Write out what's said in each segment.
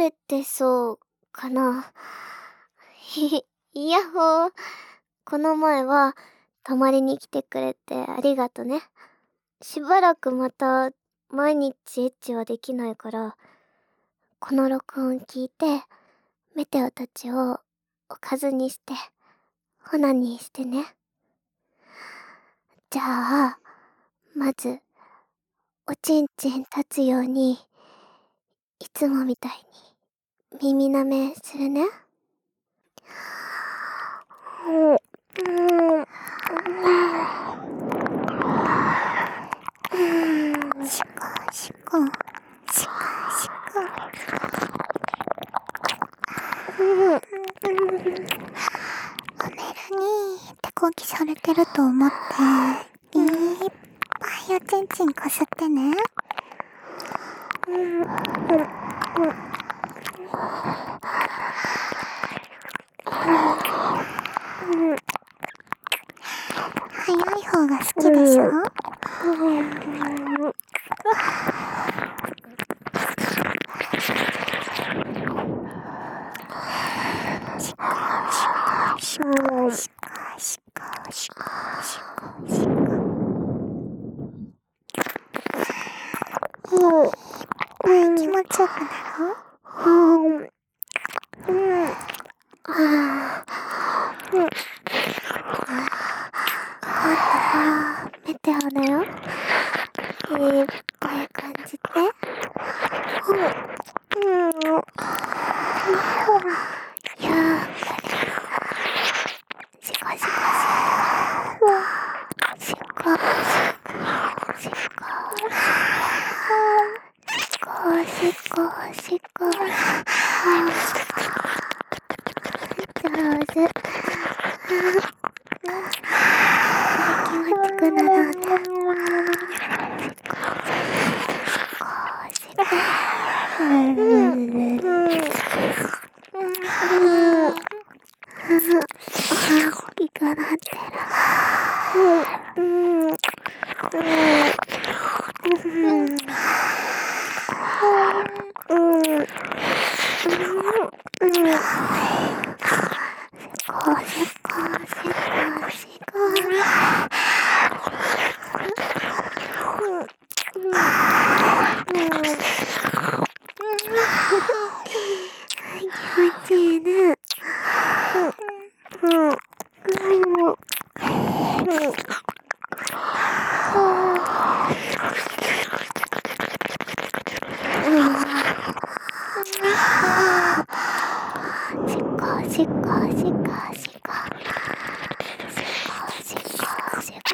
れてそうかな。いやほー。この前は泊まりに来てくれてありがとね。しばらくまた毎日エッチはできないから、この録音聞いて、メテオたちをおかずにして、オナニーしてね。じゃあ、まず、おちんちん立つように、いつもみたいに耳舐めするね。 シコシコシコシコ。おめらに手こぎされてると思っていっぱいおちんちんこすってね。早い方が好きでしょ。シコシコシコシコシコシコシコシコ。気持ちよくなる？ メテオだよ。こういう感じで。いやー、シコシコシコ。シコシコシコ。シコシコ。上手。気持ちくなるんだ。大きくなってる。気持ちいいね。シコシコシコシコ。シコシコシコ。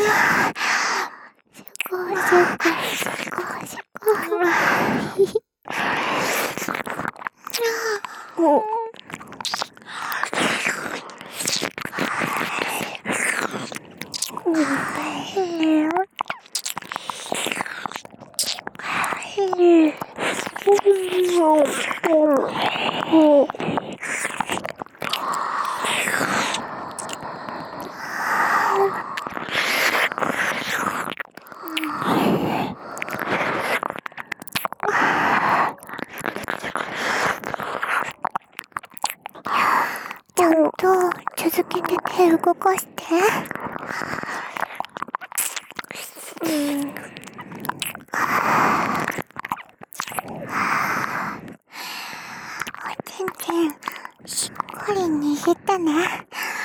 ちゃんと続けて手動かして。おちんちんしっかり握ってね。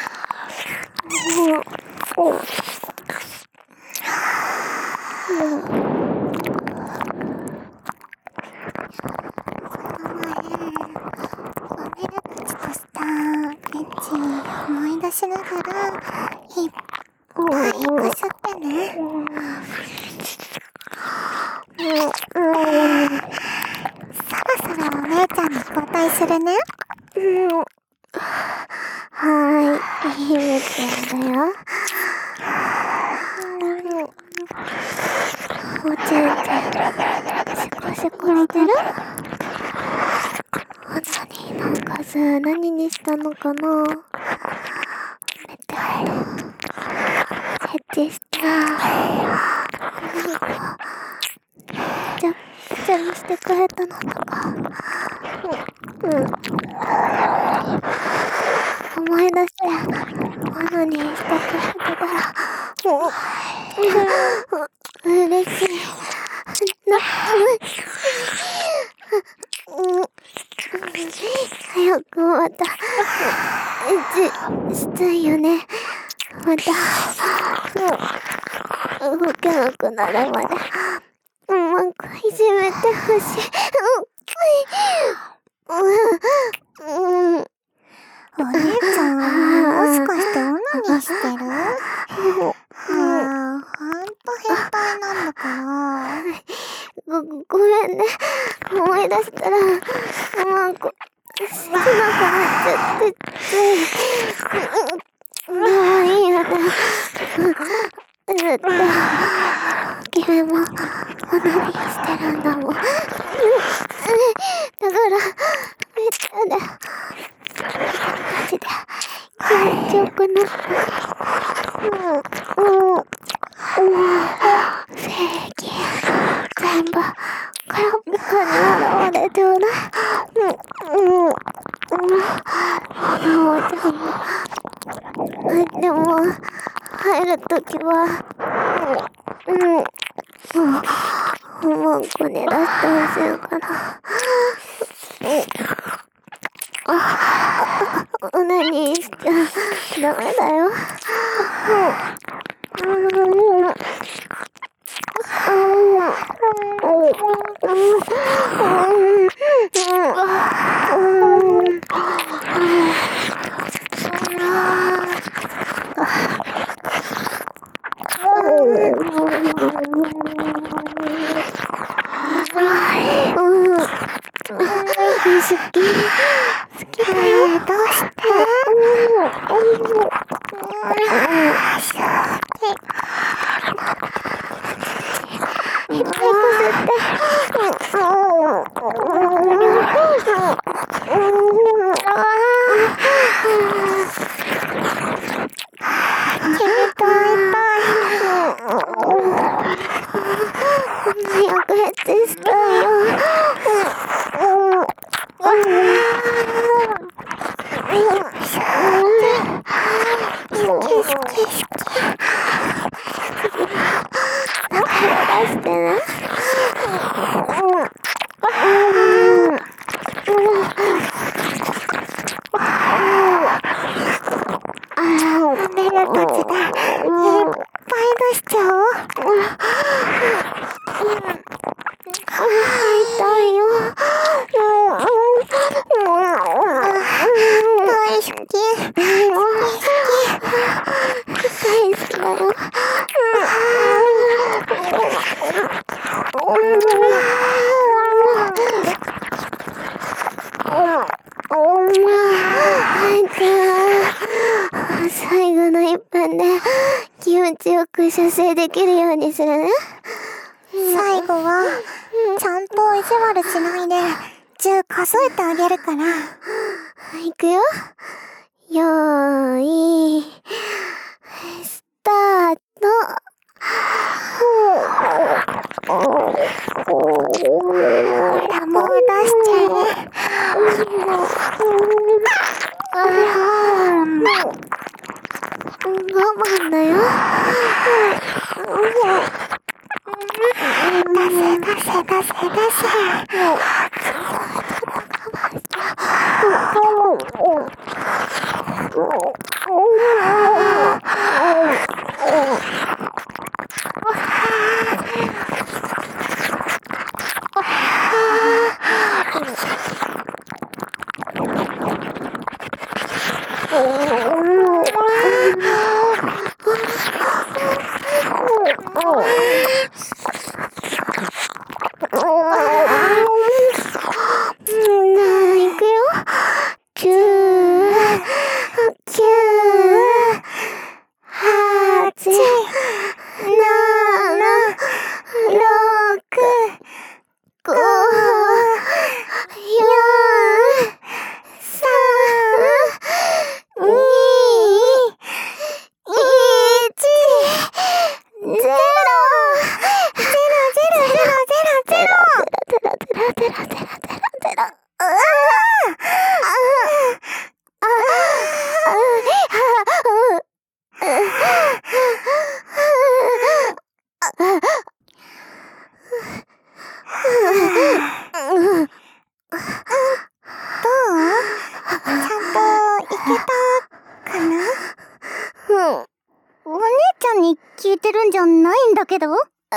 思い出しながらいっぱいこすってね。そろそろお姉ちゃんに交代するね。 はーい、メテオだよ。おちんちんシコシコしてる？オナニーのおかず何にしたのかな？メテオエッチした。じゃにしてくれたのとか。 思い出してものにしてくれてたら嬉しい。早くまたエッチしたいよね。また動けなくなるまでうまくいじめてほしい。 お姉ちゃん、もしかしてオナニーしてる？ほんと変態なんだから。 ごめんね。思い出したらなんか切なくなっちゃってつい。もういいよね。ずっと君もオナニーしてるんだもん。だからめっちゃでマジで気持ちよくなった。正義全部空っぽに洗われてはない。でも入るときは文句に出してほしいから。オナニーしちゃダメだよ。好きだよ。どうして？いっぱいこすって。早くエッチしたいよ。だから出してね。舐めるときだ。いっぱい出しちゃおう。痛いよ。大好き。大好きだよ。最後の一分で気持ちよく射精できるようにするね。 最後はちゃんと意地悪しないで10数えてあげるから。 いくよ。よーいスタート。 ほらもう出しちゃえ。 我慢だよ。 出せ。 ゃないんだけど。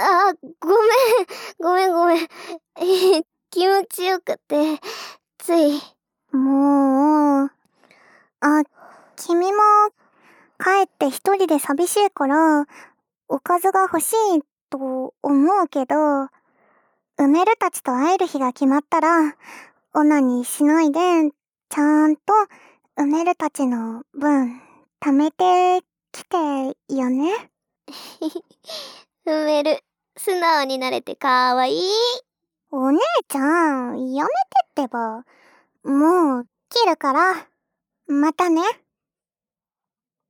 ごめん。気持ちよくて、つい。 もう、君も帰って一人で寂しいから、おかずが欲しいと思うけど、うめるたちと会える日が決まったら、オナニーしないで、ちゃんとうめるたちの分、貯めてきてよね。 踏める。素直になれてかわいい。 お姉ちゃん、やめてってば。もう、切るから。またね。